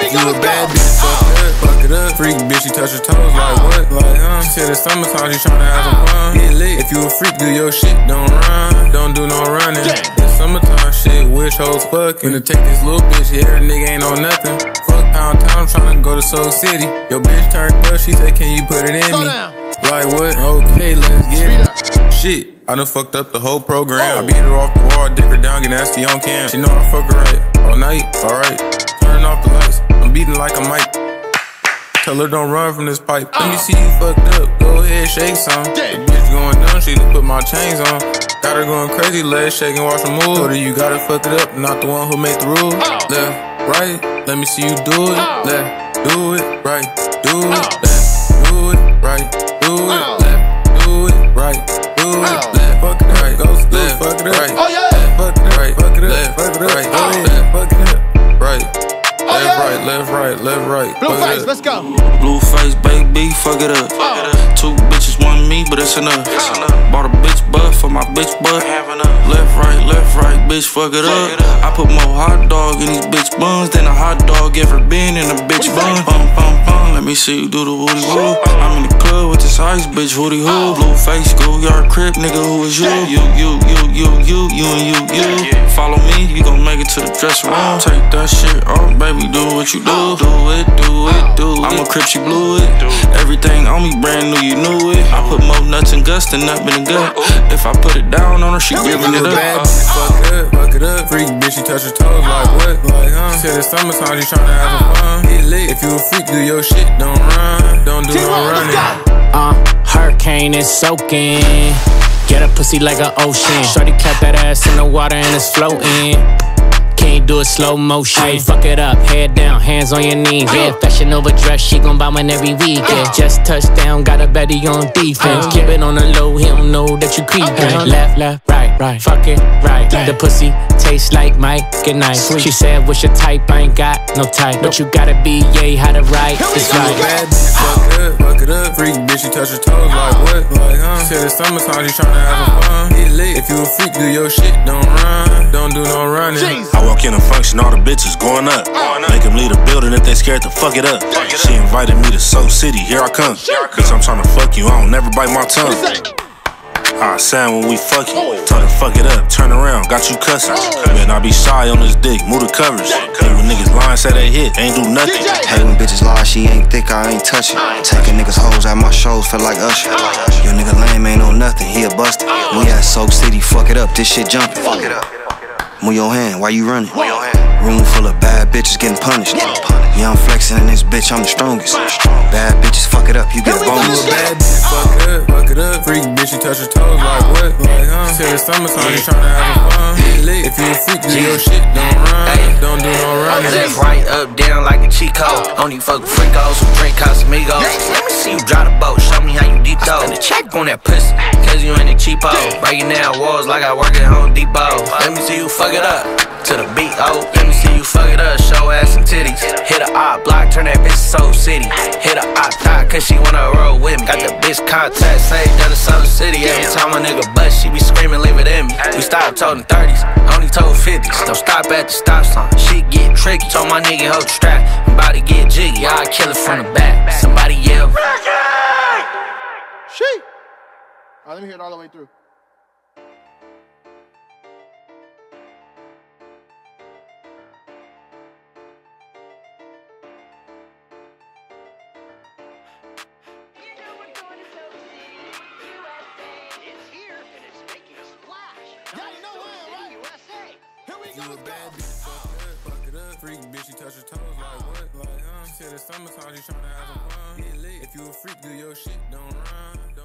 If you a bad bitch, fuck it up. Freak bitch, she touch her toes like what? Like, She said it's summertime, she tryna have some fun. Get lit. If you a freak, do your shit, don't run. Don't do no running. It's summertime shit, wish hoes fucking. Finna take this little bitch, yeah, her nigga ain't on nothing. Fuck pound town, I'm tryna go to Soul City. Your bitch turned up, she said, can you put it in me? Like what? Okay, let's get it. Shit, I done fucked up the whole program. I beat her off the wall, dick her down, get nasty on cam. She know I fuck her right all night, alright. Turn off the lights, I'm beating like a mic. Tell her don't run from this pipe. Let me see you fucked up, go ahead, shake some. The bitch going dumb, she done put my chains on. Got her going crazy, legs shaking, watch her move. Told her you gotta fuck it up, not the one who made the rules. Left, right, let me see you do it. Left, do it, right, do it. Left, do it, right, do it. Left, do it, right, do it. Left, fuck it right, go left, fuck it right. Left, fuck it right, fuck it up, fuck it right. Left, fuck it up, right. Left, right, left, right, left, right. Blue face, let's go. Blue face, baby, fuck it up. Two bitches want me, but it's enough. Bought a bitch butt for my bitch butt. Left, right, bitch, fuck it up. I put more hot dog in these bitch buns than a hot dog ever been in a bitch bun. Bum, let me see you do the woody woo. I'm in the club with this ice bitch, woody who. Blue face, schoolyard crib, nigga, who is you? You and you. Follow me, you gon' make it to the dressing room. Take that shit off, baby, do what you do. Do it. I'm a crip, she blew it. Everything on me brand new, you knew it. I put more nuts and guts than up in the gut. If I put it down on her, she giving it up. Fuck it up. Freak bitch, she touch her toes like what? Like, She said it's summertime, she tryna have some fun. Get lit. If you a freak, do your shit, don't run. Don't do no running. Hurricane is soaking. Get a pussy like an ocean. Shorty kept that ass in the water and it's floating. Can't do it slow motion. Ay, fuck it up, head down, hands on your knees. Yeah, fashion over dress, she gon' buy one every week. Yeah, just touchdown, got a Betty on defense. Keep it on the low, he don't know that you creepin'. Left, right, fuck it right. The pussy tastes like Mike and nice. She said, what's your type? I ain't got no type, but you gotta be yay, how to write. It's right. Bad bitch, fuck it up. Freak bitch, she touch her toes like what? Like, She said it's summertime, she tryna have some fun. Get lit. If you a freak, do your shit, don't run. Don't do no running. I walk in a function, all the bitches going up. Make them leave the building if they scared to fuck it up. She invited me to Soul City, here I come. Bitch, I'm tryna fuck you, I don't never bite my tongue. I sound when we fuck you. Tell her fuck it up, turn around, got you cussing. Man, I be shy on this dick, move the covers. Hey, when niggas lying, say they hit, ain't do nothing. Hey, when bitches lie, she ain't thick, I ain't touching. Taking niggas hoes out my shows, feel like Usher. Your nigga lame ain't on nothing, he a buster. We at Soul City, fuck it up, this shit jumping. Move your hand, why you running? Room full of bad bitches getting punished. Yeah, I'm flexing in this bitch, I'm the strongest. Bad bitches, fuck it up, you get a bonus. Bad bitch, fuck it up. Freak bitch, she touch her toes like what? Like, She said it's summertime, she tryna have some fun. Get lit. If you a freak, do your shit, don't run. Don't do no running. Left, right, up, down like a cheat code. Only fuck with fricos who drink Casamigos. Let me see you drive the boat, show me how you deep throw. Spend a check on that pussy, cause you ain't a cheapo. Breaking down walls like I work at Home Depot. Let me see you fuck it up to the beat, let me see you fuck it up, show ass and titties. Hit a op block, turn that bitch to Soul City. Hit a op thought, cause she wanna roll with me. Got the bitch contact saved down to Soul City. Every time a nigga bust, she be screaming, leave it in me. We stopped toting 30s, only told 50s. Don't stop at the stop sign, shit get tricky. Told my nigga hold the strap, I'm about to get jiggy. I'll kill it from the back, somebody yell She. Alright, let me hear it all the way through. You a bad bitch, fuck it up. Freak bitch, she touch her toes like what? Like, She said it's summertime, she tryna have some fun. Get lit. If you a freak, do your shit, don't run.